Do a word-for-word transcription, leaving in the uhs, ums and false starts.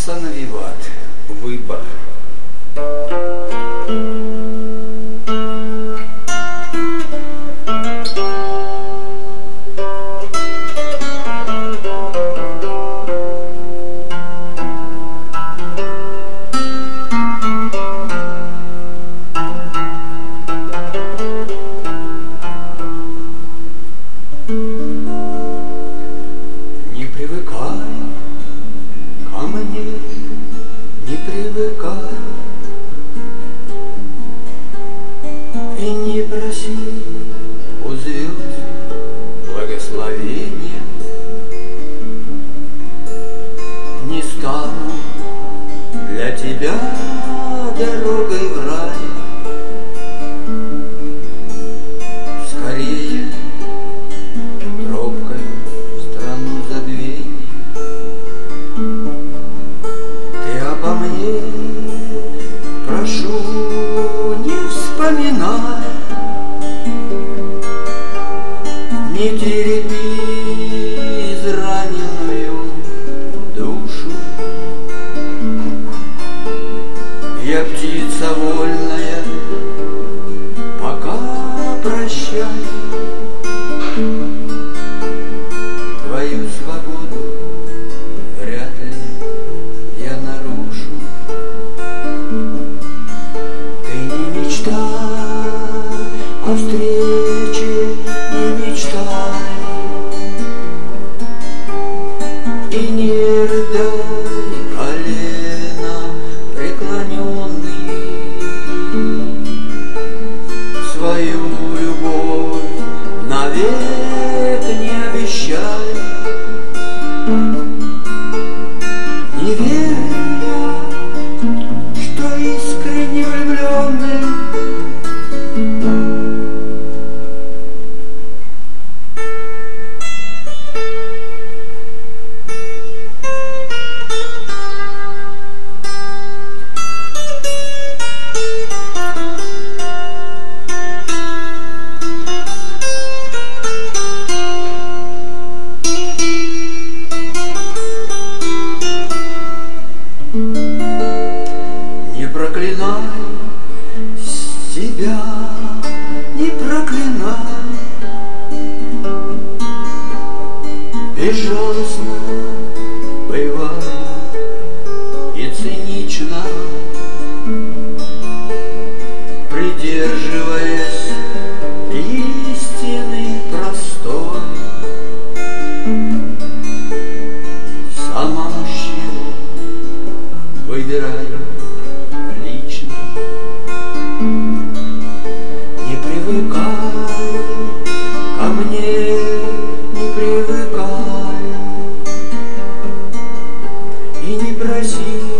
Оксана Виват. Выбор. Не привыкай ко мне, не привыкай, и не проси у звезд благословения. Не стану для тебя дорогой в рай. Скорее тропкой в страну забвений. Ты обо мне прошу, не вспоминай, не терепи израненную душу. Я птица вольная, пока прощай. Твою свободу вряд ли я нарушу. Ты не мечтай о встрече, не мечтай, и не рыдай колено преклоненный. Свою любовь навек не обещай. Не верю я, что искренне влюбленный не проклинай себя, не проклинай. Безжалостно бываю и цинично, придерживаясь истины простой. Сама мужчину выбираю лично. Не привыкай ко мне, не привыкай, и не проси